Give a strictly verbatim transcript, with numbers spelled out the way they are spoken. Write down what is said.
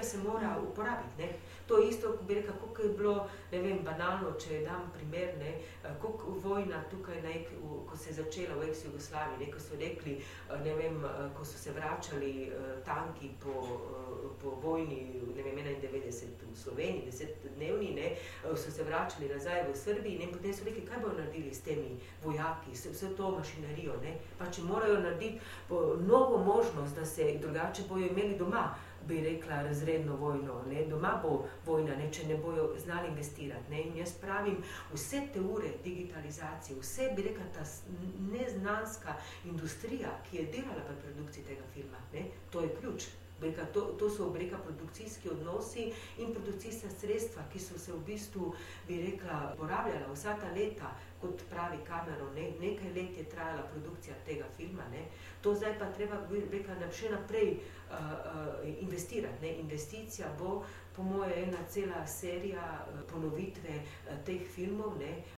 se mora uporabiti, ne. To je isto, bi rekla, koliko je bilo, ne vem, banalno, če dam primer, ne, koliko vojna tukaj, ne, ko se je začela v ex-Jugoslaviji, ne, ko so rekli, ne vem, ko so se vračali tanki po, po vojni, ne vem, enaindevetdeset v Sloveniji, desetdnevni, ne, so se vračali nazaj v Srbiji, ne, in potem so rekli, kaj bodo naredili s temi vojaki, vse to mašinerijo, ne, pa če morajo narediti novo možnost, da se drugače bojo imeli doma, bi rekla, razredno vojno, ne, doma bo vojna, ne, če ne bojo znali investirati, ne, in jaz pravim, vse te ure digitalizacije, vse, bi rekla, ta neznanska industrija, ki je delala pri produkciji tega filma, ne, to je ključ. Breka, to, to so breka produkcijski odnosi in produkcijska sredstva, ki so se v bistvu, bi rekla, porabljala vsa ta leta, kot pravi Cameron, ne, nekaj let je trajala produkcija tega filma, ne, to zdaj pa treba, bi rekla, še naprej uh, uh, investirati, ne, investicija bo, po moje, ena cela serija uh, ponovitve uh, teh filmov, ne,